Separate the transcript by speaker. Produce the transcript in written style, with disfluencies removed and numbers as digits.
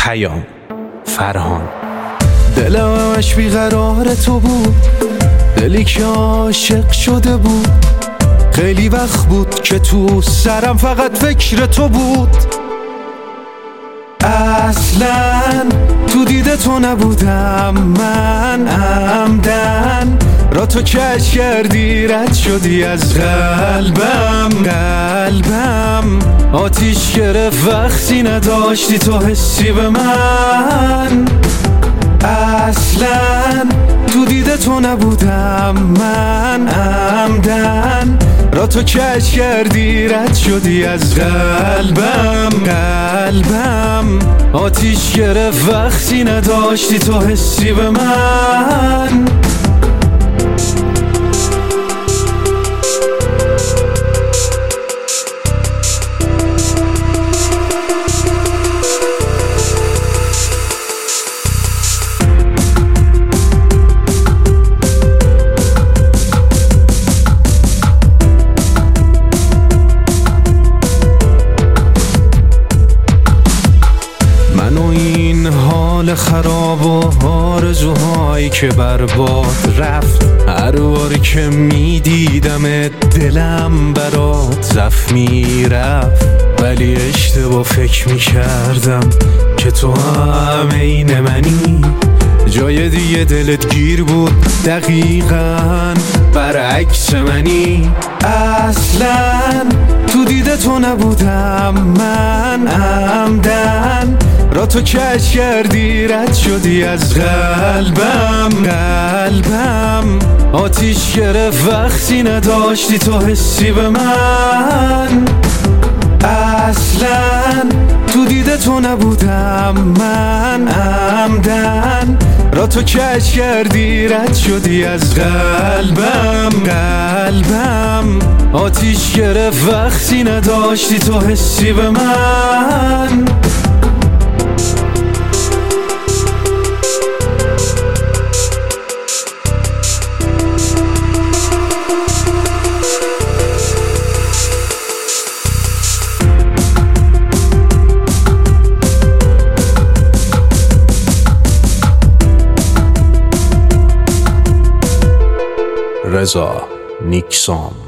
Speaker 1: پیام فرهان.
Speaker 2: دلم همش بیقرار تو بود، دلی که عاشق شده بود. خیلی وقت بود که تو سرم فقط فکر تو بود. اصلا تو دیده تو نبودم، من عمدن را تو کش کردی، رد شدی از قلبم. آتیش گرفت وقتی نداشتی تو حسی به من. اصلا تو دیده تو نبودم، من عمدن را تو کش کردی، رد شدی از قلبم. آتیش گرفت وقتی نداشتی تو حسی به من. این حال خراب و آرزوهایی که برباد رفت، هر باری که میدیدم دلم برات زخمی رفت. ولی اشتباه فکر میکردم که تو هم عین منی، جای دیگه دلت گیر بود دقیقاً برعکس منی. اصلا تو دیده تو نبودم، من عمدن را تو کش کردی، رد شدی از قلبم. آتیش گرفت وقتی نداشتی تو حسی به من. اصلا تو دیده تو نبودم، من عمدن را تو کش کردی، رد شدی از قلبم. آتیش گرفت وقتی نداشتی تو حسی به من.
Speaker 1: رضا نیکسان.